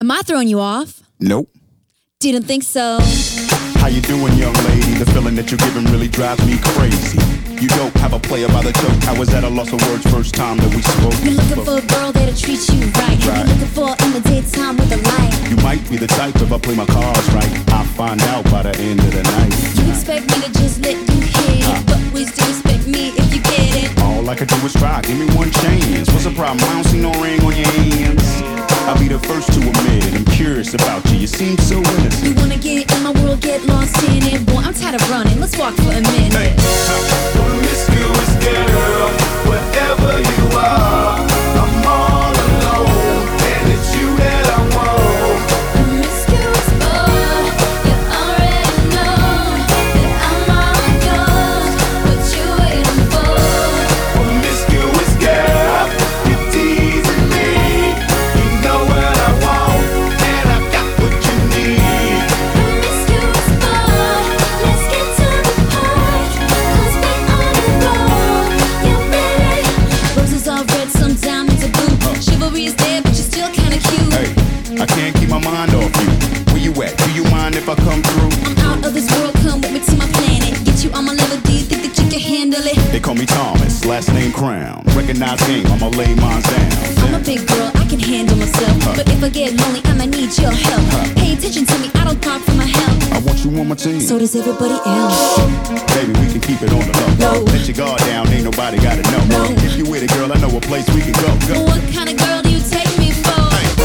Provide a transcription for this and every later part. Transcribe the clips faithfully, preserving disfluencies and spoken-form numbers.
Am I throwing you off? Nope. Didn't think so. How you doing, young lady? The feeling that you're giving really drives me crazy. You don't have a player by the choke. I was at a loss of words first time that we spoke. You're looking for a girl that'll treat you right. Right. You're looking for in the daytime with a light. You might be the type if I play my cards right. I'll find out by the end of the night. You expect me to just let you hit it, but please do respect me if you get it. All I can do is try. Give me one chance. What's the problem? I don't see no ring on your hands. I'll be the first to admit it. I'm curious about you. You seem so innocent. You wanna get in my world, get lost in it. Boy, I'm tired of running. Let's walk for a minute. Hey, Promiscuous girl, wherever you are, I'm all alone, and it's you that I want. Promiscuous boy, you already know that I'm all yours. What you waiting for? Promiscuous girl, you're teasing me. You know what I want, and I got what you need. Promiscuous boy, let's get to the point, 'cause we on the road. You ready? Roses are red, some diamonds are blue. Chivalry is dead, but you're still kinda cute. hey, I can't keep my mind off you. Where you at? Do you mind if I come through? I'm out of this world, come with me to my planet. Get you on my level, do you think that you can handle it? They call me Thomas, last name Crown. Recognize game, I'ma lay mine down. I'm a big girl, I can handle myself. But if I get lonely, I'ma need your help. Pay attention to me, I don't talk for my help. I want you on my team. So does everybody else. Baby, we can keep it on the low. No. Let your guard down, ain't nobody gotta know. No. If you with it, girl, I know a place we can go. Go. What kind of girl do you take me for?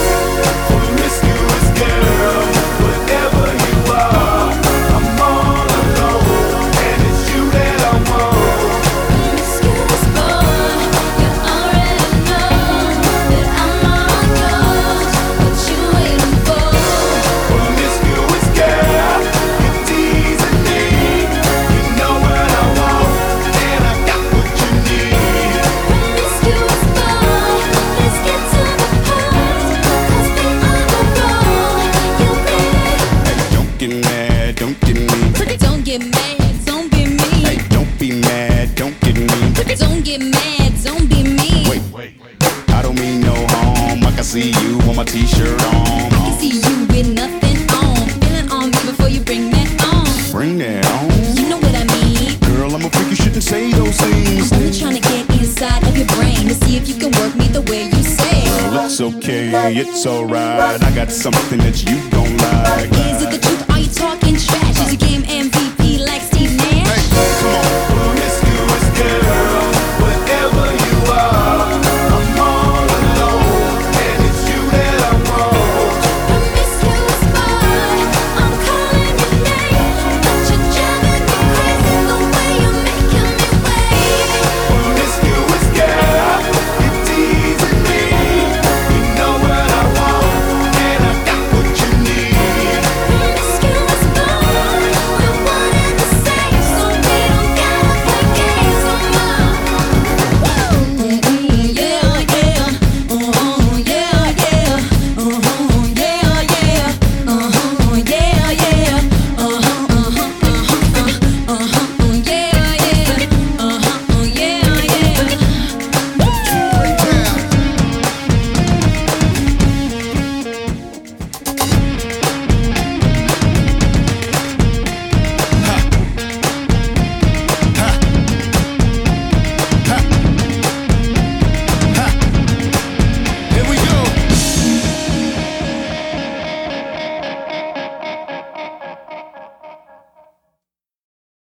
Promiscuous girl, wherever you are, I'm all alone, and it's you that I want. Promiscuous boy, you already know that I'm all yours. What you waiting for? Promiscuous girl, you're teasing me. You know what I want, and I got what you need. Promiscuous boy, let's get to the point, 'cause we on the road. You ready? Hey, don't get mad, don't get mean. Don't get mad, don't be Hey, mean. don't be mad, don't get mean. Don't get mad, don't be mean. Wait, wait, I don't mean no harm. I can see you on my t-shirt on. I can see you with nothing on. Feeling on me before you bring that on. Bring that on. You know what I mean. Girl, I'm a freak, you shouldn't say those things. Only trying to get inside of your brain to see if you can work me the way you say. Girl, it's okay, it's alright. I got something that you don't like. Is it the truth? Are you talking trash? Is your game M V P?